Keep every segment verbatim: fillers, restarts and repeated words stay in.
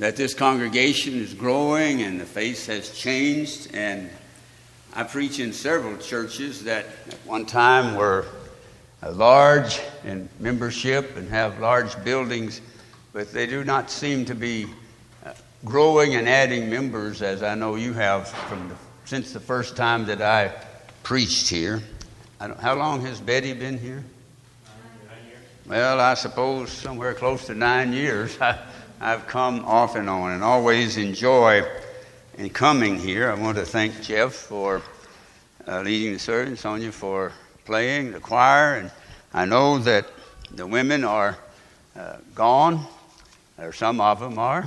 that this congregation is growing and the face has changed. And I preach in several churches that at one time were large in membership and have large buildings, but they do not seem to be growing and adding members as I know you have from the, since the first time that I preached here. I don't, how long has Betty been here? Nine years. Well, I suppose somewhere close to nine years. I, I've come off and on and always enjoy in coming here. I want to thank Jeff for uh, leading the service, Sonia for playing the choir, and I know that the women are uh, gone, or some of them are,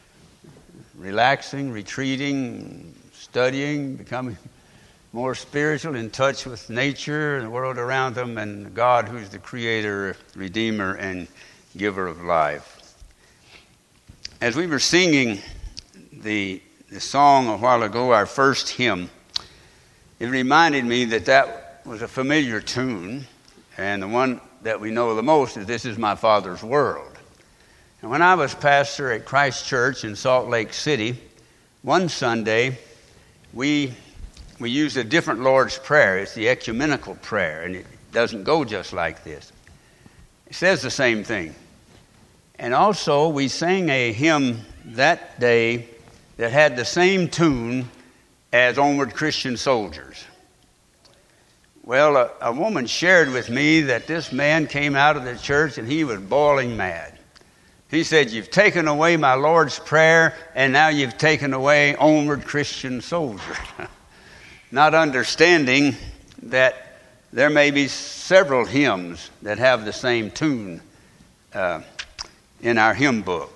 relaxing, retreating, studying, becoming more spiritual, in touch with nature and the world around them, and God who's the creator, redeemer, and giver of life. As we were singing the, the song a while ago, our first hymn, it reminded me that that was a familiar tune, and the one that we know the most is "This Is My Father's World." And when I was pastor at Christ Church in Salt Lake City, one Sunday we we used a different Lord's Prayer. It's the ecumenical prayer, and it doesn't go just like this. It says the same thing. And also we sang a hymn that day that had the same tune as "Onward Christian Soldiers." Well, a, a woman shared with me that this man came out of the church and he was boiling mad. He said, "You've taken away my Lord's Prayer, and now you've taken away Onward Christian Soldiers." Not understanding that there may be several hymns that have the same tune uh, in our hymn book.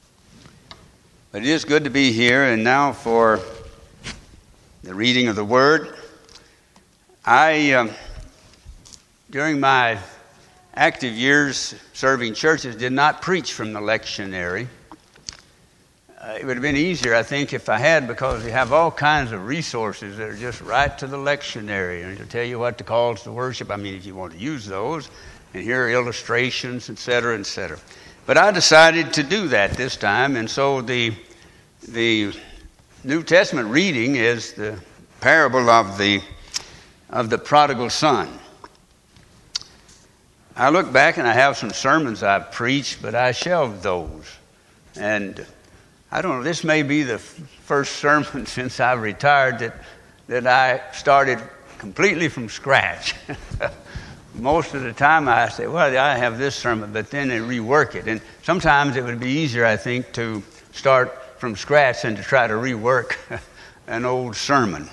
But it is good to be here, and now for the reading of the Word. I, uh, during my active years serving churches, did not preach from the lectionary. Uh, it would have been easier, I think, if I had, because we have all kinds of resources that are just right to the lectionary, and it'll tell you what the calls to worship. I mean, if you want to use those, and here are illustrations, et cetera, et cetera. But I decided to do that this time, and so the the New Testament reading is the parable of the of the prodigal son. I look back and I have some sermons I've preached, but I shelved those. And I don't know, this may be the first sermon since I've retired that, that I started completely from scratch. Most of the time I say, well, I have this sermon, but then I rework it. And sometimes it would be easier, I think, to start from scratch than to try to rework an old sermon.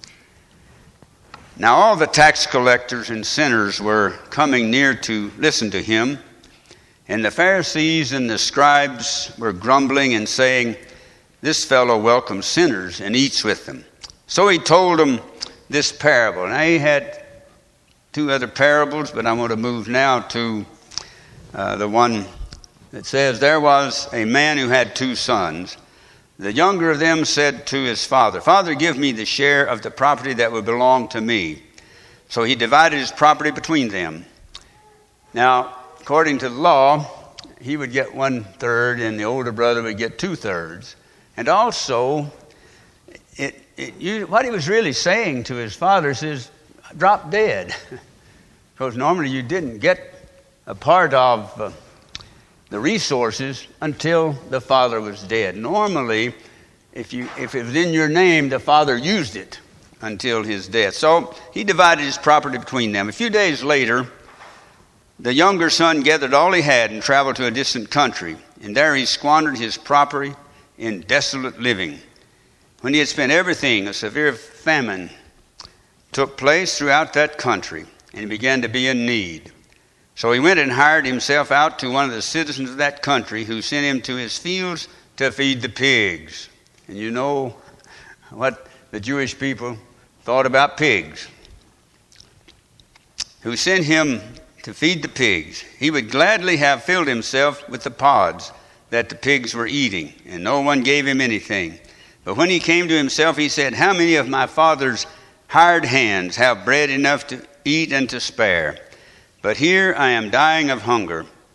Now all the tax collectors and sinners were coming near to listen to him, and the Pharisees and the scribes were grumbling and saying, "This fellow welcomes sinners and eats with them." So he told them this parable. Now he had two other parables, but I want to move now to uh, the one that says, "There was a man who had two sons. The younger of them said to his father, 'Father, give me the share of the property that would belong to me.' So he divided his property between them. Now, according to the law, he would get one third and the older brother would get two thirds. And also, it, it, you, what he was really saying to his father is, drop dead. Because normally you didn't get a part of uh, the resources until the father was dead. Normally, if you if it was in your name, the father used it until his death. So he divided his property between them. A few days later, the younger son gathered all he had and traveled to a distant country. And there he squandered his property in desolate living. When he had spent everything, a severe famine took place throughout that country, and he began to be in need. So he went and hired himself out to one of the citizens of that country, who sent him to his fields to feed the pigs." And you know what the Jewish people thought about pigs. "Who sent him to feed the pigs. He would gladly have filled himself with the pods that the pigs were eating, and no one gave him anything. But when he came to himself, he said, 'How many of my father's hired hands have bread enough to eat and to spare? But here I am dying of hunger.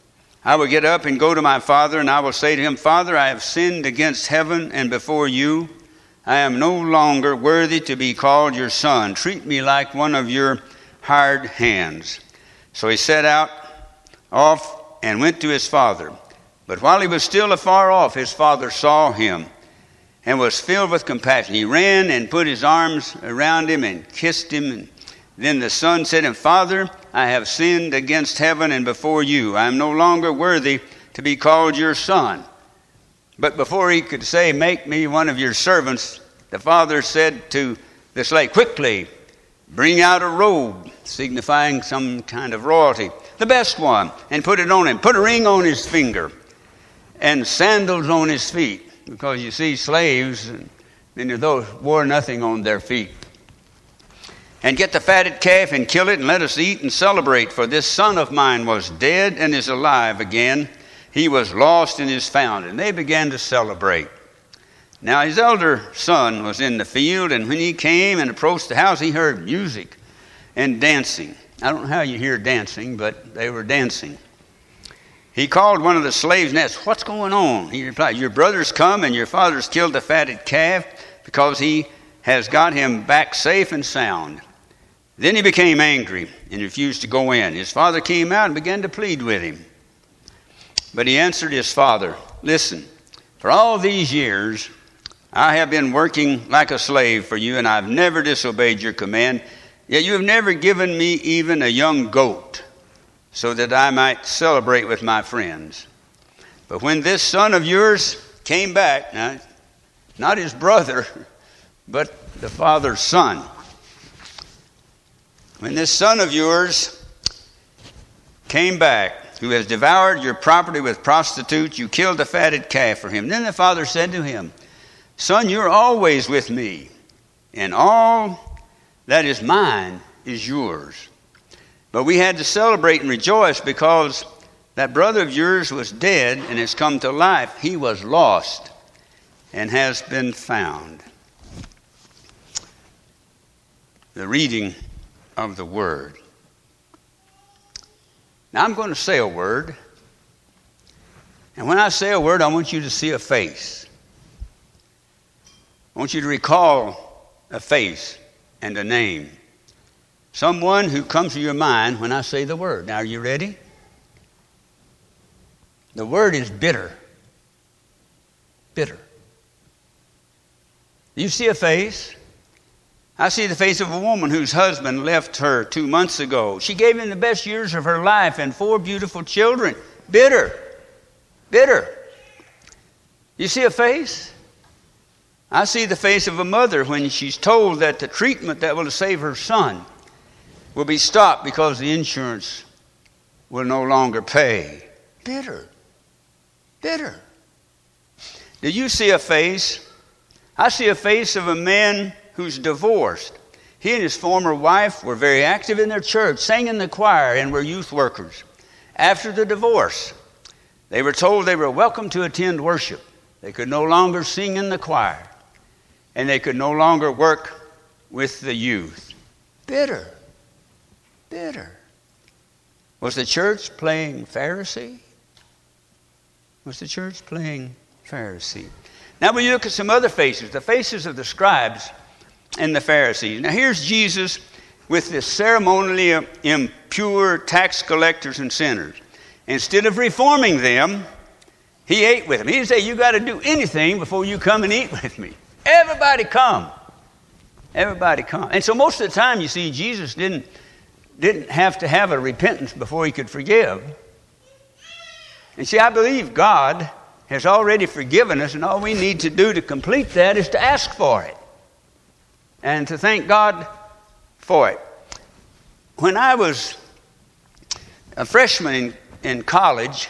I will get up and go to my father, and I will say to him, Father, I have sinned against heaven and before you. I am no longer worthy to be called your son. Treat me like one of your hired hands. So he set out off and went to his father. But while he was still afar off, his father saw him and was filled with compassion. He ran and put his arms around him and kissed him. And then the son said to him, Father, I have sinned against heaven and before you. I am no longer worthy to be called your son. But before he could say, make me one of your servants, the father said to the slave, quickly, bring out a robe, signifying some kind of royalty, the best one, and put it on him. Put a ring on his finger and sandals on his feet. Because you see, slaves, many of those wore nothing on their feet. And get the fatted calf and kill it, and let us eat and celebrate. For this son of mine was dead and is alive again. He was lost and is found. And they began to celebrate. Now his elder son was in the field, and when he came and approached the house, he heard music and dancing. I don't know how you hear dancing, but they were dancing. He called one of the slaves and asked, what's going on? He replied, your brother's come and your father's killed the fatted calf because he has got him back safe and sound. Then he became angry and refused to go in. His father came out and began to plead with him. But he answered his father, listen, for all these years I have been working like a slave for you, and I've never disobeyed your command, yet you have never given me even a young goat, so that I might celebrate with my friends. But when this son of yours came back, now, not his brother, but the father's son. When this son of yours came back, who has devoured your property with prostitutes, you killed the fatted calf for him. Then the father said to him, son, you're always with me, and all that is mine is yours. But we had to celebrate and rejoice because that brother of yours was dead and has come to life. He was lost and has been found. The reading of the word. Now I'm going to say a word. And when I say a word, I want you to see a face. I want you to recall a face and a name. Someone who comes to your mind when I say the word. Now, are you ready? The word is bitter. Bitter. You see a face? I see the face of a woman whose husband left her two months ago. She gave him the best years of her life and four beautiful children. Bitter. Bitter. You see a face? I see the face of a mother when she's told that the treatment that will save her son will be stopped because the insurance will no longer pay. Bitter. Bitter. Do you see a face? I see a face of a man who's divorced. He and his former wife were very active in their church, sang in the choir, and were youth workers. After the divorce, they were told they were welcome to attend worship. They could no longer sing in the choir, and they could no longer work with the youth. Bitter. Bitter. Was the church playing Pharisee? Was the church playing Pharisee? Now we look at some other faces, the faces of the scribes and the Pharisees. Now here's Jesus with the ceremonially impure tax collectors and sinners. Instead of reforming them, he ate with them. He didn't say, you got to do anything before you come and eat with me. Everybody come. Everybody come. And so most of the time, you see, Jesus didn't didn't have to have a repentance before he could forgive. And see, I believe God has already forgiven us, and all we need to do to complete that is to ask for it and to thank God for it. When I was a freshman in, in college,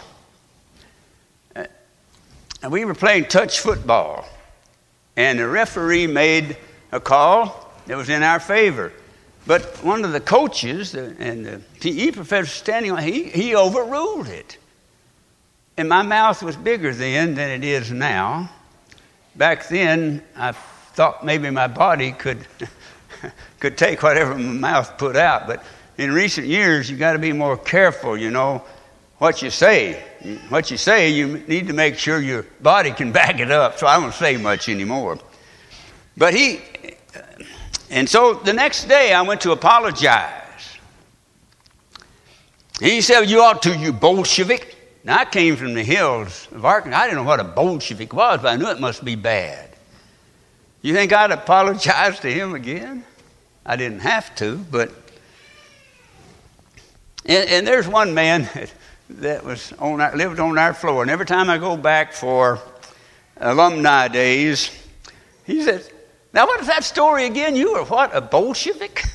uh, we were playing touch football, and the referee made a call that was in our favor. But one of the coaches and the P E professor standing on, he, he overruled it. And my mouth was bigger then than it is now. Back then, I thought maybe my body could could take whatever my mouth put out. But in recent years, you got to be more careful, you know, what you say what you say, you need to make sure your body can back it up. So I won't say much anymore. But he, and so the next day I went to apologize. He said, you ought to, you Bolshevik. Now, I came from the hills of Arkansas. I didn't know what a Bolshevik was, but I knew it must be bad. You think I'd apologize to him again? I didn't have to, but... And, and there's one man that was on our, lived on our floor, and every time I go back for alumni days, he says, now what is that story again? You were what, a Bolshevik?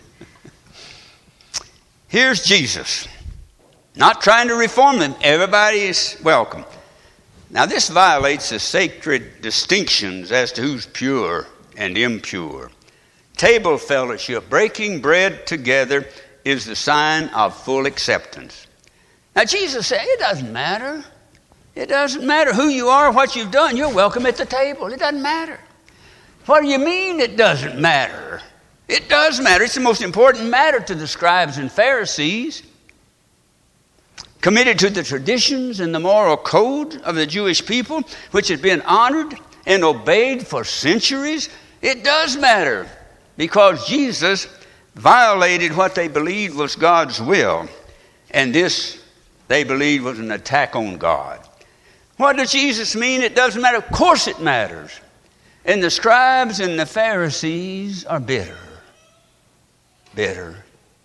Here's Jesus. Not trying to reform them. Everybody is welcome. Now, this violates the sacred distinctions as to who's pure and impure. Table fellowship, breaking bread together, is the sign of full acceptance. Now, Jesus said, it doesn't matter. It doesn't matter who you are, what you've done. You're welcome at the table. It doesn't matter. What do you mean it doesn't matter? It does matter. It's the most important matter to the scribes and Pharisees. Committed to the traditions and the moral code of the Jewish people, which had been honored and obeyed for centuries, it does matter because Jesus violated what they believed was God's will, and this they believed was an attack on God. What does Jesus mean? It doesn't matter. Of course it matters. And the scribes and the Pharisees are bitter. Bitter.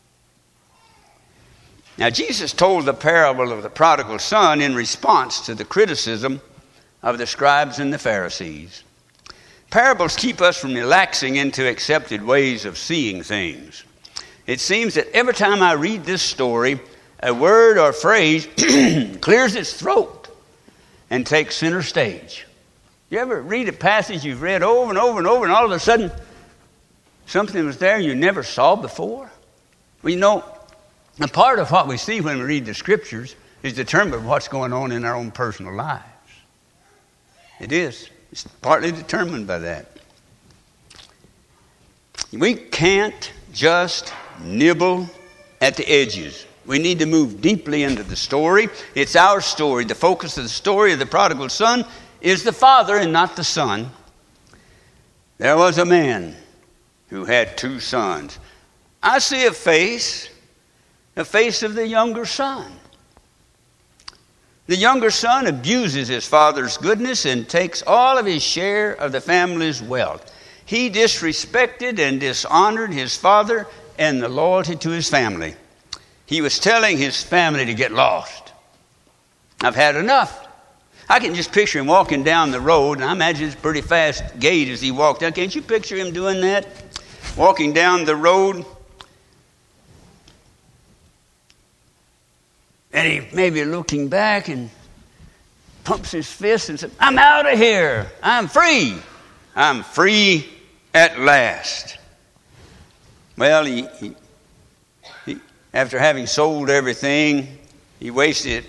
Now, Jesus told the parable of the prodigal son in response to the criticism of the scribes and the Pharisees. Parables keep us from relaxing into accepted ways of seeing things. It seems that every time I read this story, a word or phrase clears its throat and takes center stage. You ever read a passage you've read over and over and over, and all of a sudden something was there you never saw before? Well, you know, a part of what we see when we read the Scriptures is determined by what's going on in our own personal lives. It is. It's partly determined by that. We can't just nibble at the edges. We need to move deeply into the story. It's our story. The focus of the story of the prodigal son is the father and not the son. There was a man who had two sons. I see a face, the face of the younger son. The younger son abuses his father's goodness and takes all of his share of the family's wealth. He disrespected and dishonored his father and the loyalty to his family. He was telling his family to get lost. I've had enough. I can just picture him walking down the road, and I imagine it's a pretty fast gait as he walked down. Can't you picture him doing that? Walking down the road. And he maybe looking back and pumps his fist and says, I'm out of here. I'm free. I'm free at last. Well, he, he, he after having sold everything, he wasted it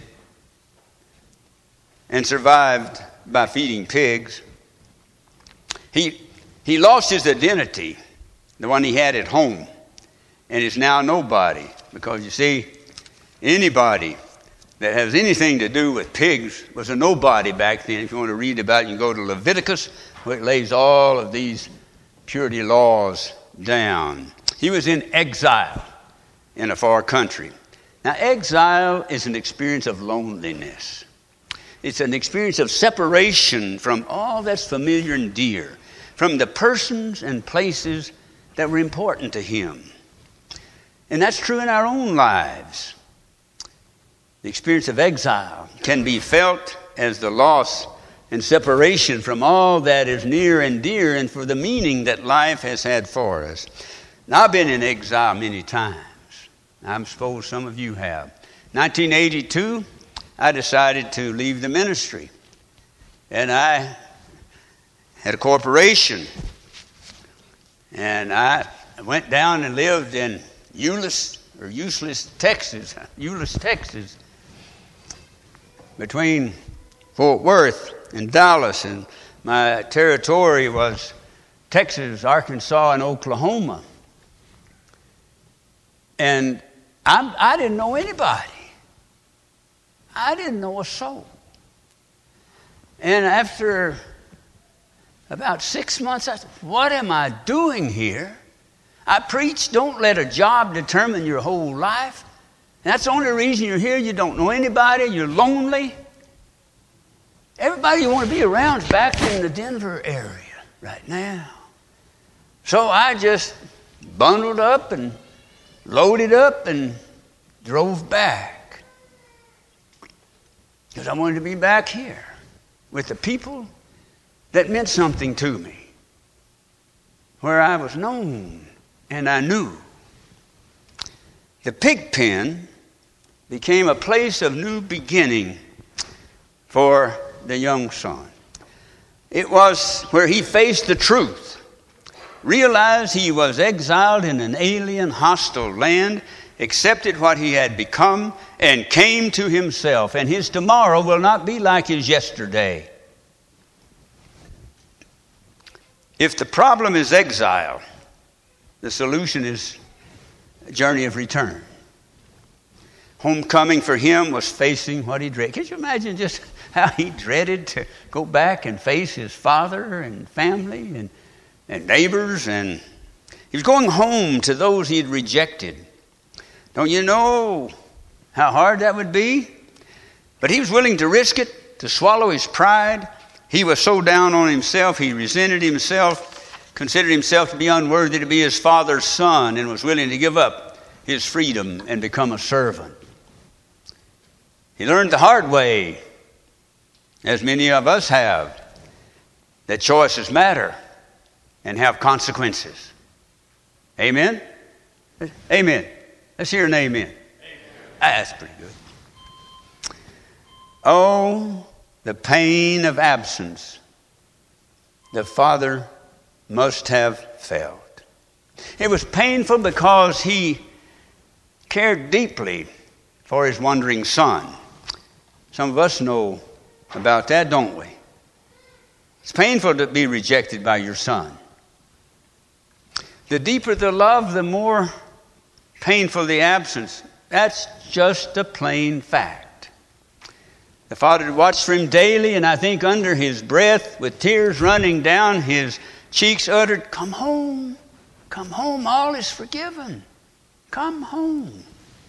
and survived by feeding pigs. He, he lost his identity, the one he had at home, and is now nobody. Because you see, anybody that has anything to do with pigs was a nobody back then. If you want to read about it, you can go to Leviticus, where it lays all of these purity laws down. He was in exile in a far country. Now, exile is an experience of loneliness. It's an experience of separation from all that's familiar and dear, from the persons and places that were important to him. And that's true in our own lives. The experience of exile can be felt as the loss and separation from all that is near and dear and for the meaning that life has had for us. Now, I've been in exile many times. I suppose some of you have. nineteen eighty-two, I decided to leave the ministry. And I had a corporation. And I went down and lived in Euless, or Useless, Texas. Euless, Texas. Between Fort Worth and Dallas. And my territory was Texas, Arkansas, and Oklahoma. And I, I didn't know anybody. I didn't know a soul. And after about six months, I said, what am I doing here? I preach, don't let a job determine your whole life. And that's the only reason you're here. You don't know anybody. You're lonely. Everybody you want to be around is back in the Denver area right now. So I just bundled up and loaded up and drove back. Because I wanted to be back here with the people that meant something to me, where I was known and I knew. The pig pen became a place of new beginning for the young son. It was where he faced the truth, realized he was exiled in an alien, hostile land, accepted what he had become, and came to himself. And his tomorrow will not be like his yesterday. If the problem is exile, the solution is a journey of return. Homecoming for him was facing what he dreaded. Can you imagine just how he dreaded to go back and face his father and family and, and neighbors? And he was going home to those he had rejected. Don't you know how hard that would be? But he was willing to risk it, to swallow his pride. He was so down on himself, he resented himself, considered himself to be unworthy to be his father's son, and was willing to give up his freedom and become a servant. He learned the hard way, as many of us have, that choices matter and have consequences. Amen? Amen. Let's hear an amen. Amen. That's pretty good. Oh, the pain of absence the father must have felt. It was painful because he cared deeply for his wandering son. Some of us know about that, don't we? It's painful to be rejected by your son. The deeper the love, the more painful the absence. That's just a plain fact. The father had watched for him daily, and I think under his breath, with tears running down his cheeks, uttered, "Come home, come home, all is forgiven. Come home."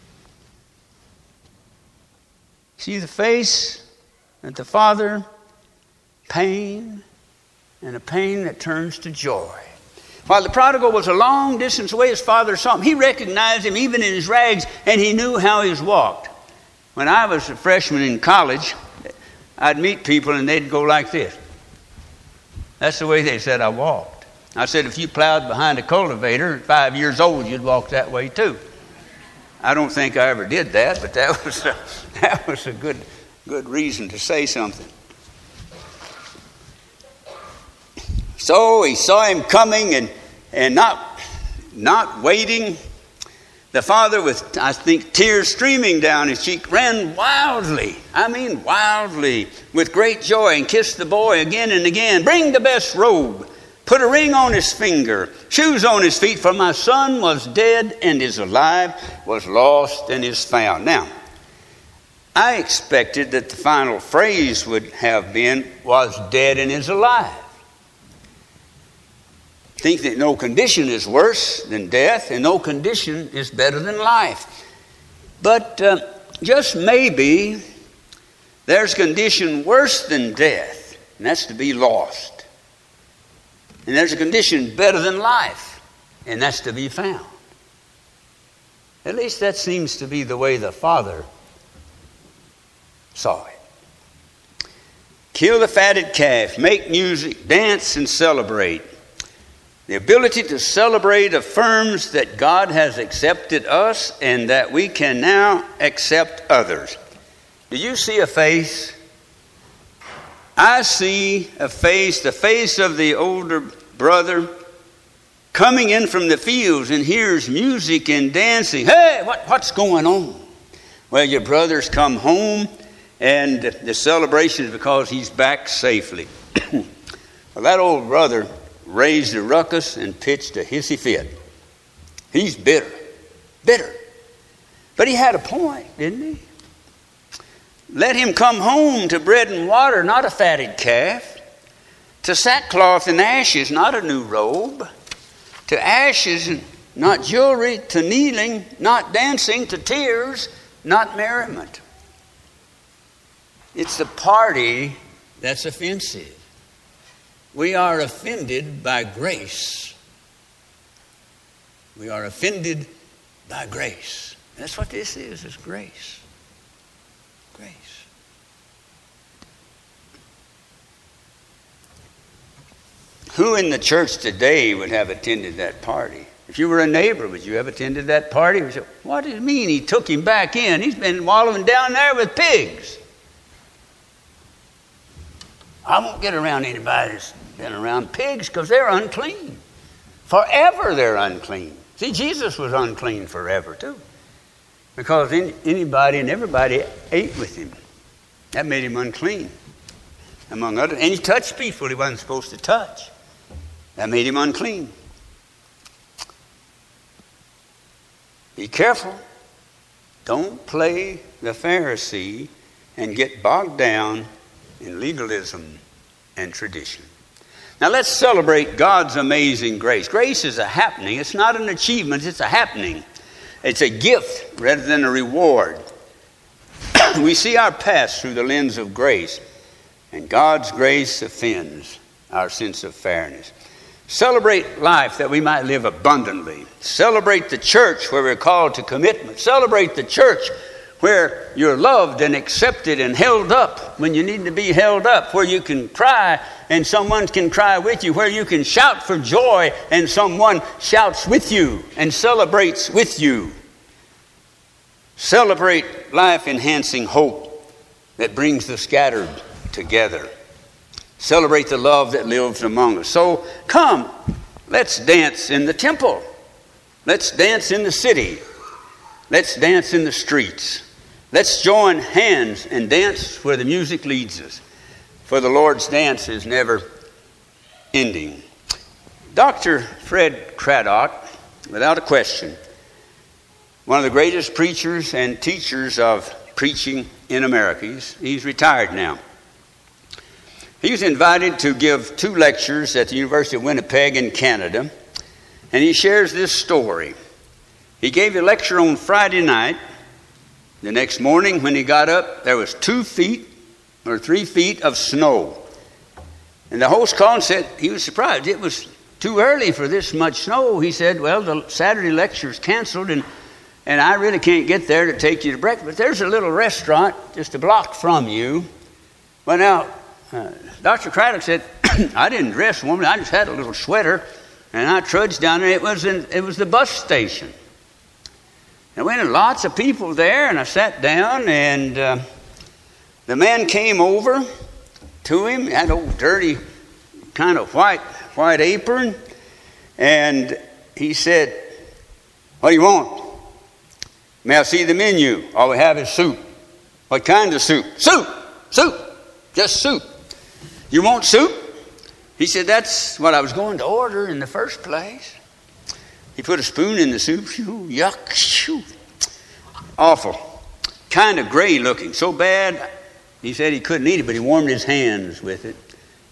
See the face of the father, pain, and a pain that turns to joy. While the prodigal was a long distance away, his father saw him. He recognized him even in his rags, and he knew how he was walked. When I was a freshman in college, I'd meet people and they'd go like this. That's the way they said I walked. I said, if you plowed behind a cultivator at five years old, you'd walk that way too. I don't think I ever did that, but that was a, that was a good, good reason to say something. So he saw him coming and, and not, not waiting. The father, with, I think, tears streaming down his cheek, ran wildly, I mean wildly, with great joy, and kissed the boy again and again. "Bring the best robe, put a ring on his finger, shoes on his feet, for my son was dead and is alive, was lost and is found." Now, I expected that the final phrase would have been, "was dead and is alive." Think that no condition is worse than death, and no condition is better than life. But uh, just maybe there's a condition worse than death, and that's to be lost. And there's a condition better than life, and that's to be found. At least that seems to be the way the father saw it. Kill the fatted calf, make music, dance, and celebrate. The ability to celebrate affirms that God has accepted us and that we can now accept others. Do you see a face? I see a face, the face of the older brother coming in from the fields and hears music and dancing. Hey, what, what's going on? Well, your brother's come home, and the celebration is because he's back safely. Well, that old brother raised a ruckus and pitched a hissy fit. He's bitter. Bitter. But he had a point, didn't he? Let him come home to bread and water, not a fatted calf, to sackcloth and ashes, not a new robe, to ashes, not jewelry, to kneeling, not dancing, to tears, not merriment. It's the party that's offensive. We are offended by grace. We are offended by grace. That's what this is, is grace. Grace. Who in the church today would have attended that party? If you were a neighbor, would you have attended that party? You would say, what does it mean he took him back in? He's been wallowing down there with pigs. I won't get around anybody that's been around pigs because they're unclean. Forever they're unclean. See, Jesus was unclean forever too. Because anybody and everybody ate with him. That made him unclean. Among others. And he touched people he wasn't supposed to touch. That made him unclean. Be careful. Don't play the Pharisee and get bogged down in legalism and tradition. Now let's celebrate God's amazing grace. Grace is a happening. It's not an achievement. It's a happening. It's a gift rather than a reward. We see our past through the lens of grace. And God's grace offends our sense of fairness. Celebrate life that we might live abundantly. Celebrate the church where we're called to commitment. Celebrate the church where you're loved and accepted and held up when you need to be held up. Where you can cry and someone can cry with you. Where you can shout for joy and someone shouts with you and celebrates with you. Celebrate life-enhancing hope that brings the scattered together. Celebrate the love that lives among us. So come, let's dance in the temple. Let's dance in the city. Let's dance in the streets. Let's join hands and dance where the music leads us. For the Lord's dance is never ending. Doctor Fred Craddock, without a question, one of the greatest preachers and teachers of preaching in America. He's, he's retired now. He was invited to give two lectures at the University of Winnipeg in Canada, and he shares this story. He gave a lecture on Friday night. The next morning when he got up, there was two feet or three feet of snow. And the host called and said he was surprised. It was too early for this much snow. He said, well, the Saturday lecture's canceled, and, and I really can't get there to take you to breakfast. But there's a little restaurant just a block from you. Well, now, uh, Doctor Craddock said, I didn't dress warmly. I just had a little sweater, and I trudged down there. It was, in, it was the bus station. And we had lots of people there, and I sat down, and uh, the man came over to him, that old dirty kind of white white apron, and he said, what do you want? May I see the menu? All we have is soup. What kind of soup? Soup! Soup! Just soup. You want soup? He said, that's what I was going to order in the first place. He put a spoon in the soup. Shoo, yuck. Shoo. Awful. Kind of gray looking. So bad, he said he couldn't eat it, but he warmed his hands with it.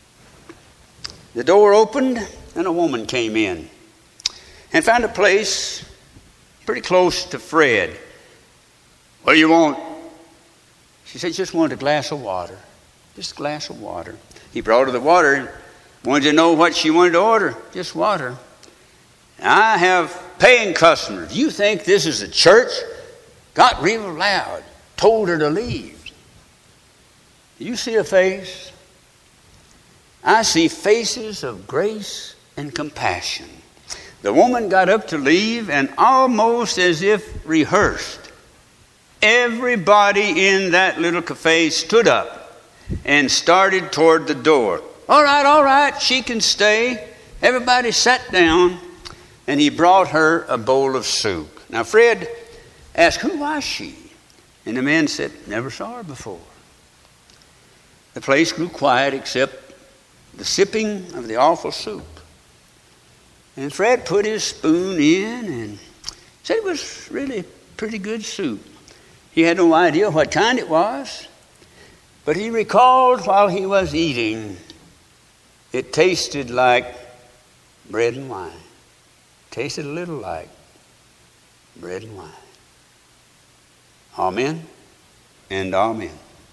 The door opened, and a woman came in and found a place pretty close to Fred. What do you want? She said, just wanted a glass of water. Just a glass of water. He brought her the water and wanted to know what she wanted to order. Just water. I have paying customers. You think this is a church? Got real loud. Told her to leave. Do you see a face? I see faces of grace and compassion. The woman got up to leave, and almost as if rehearsed, everybody in that little cafe stood up and started toward the door. All right, all right, she can stay. Everybody sat down, and he brought her a bowl of soup. Now, Fred asked, who was she? And the man said, never saw her before. The place grew quiet except the sipping of the awful soup. And Fred put his spoon in and said it was really pretty good soup. He had no idea what kind it was. But he recalled while he was eating, it tasted like bread and wine. Tasted a little like bread and wine. Amen and amen.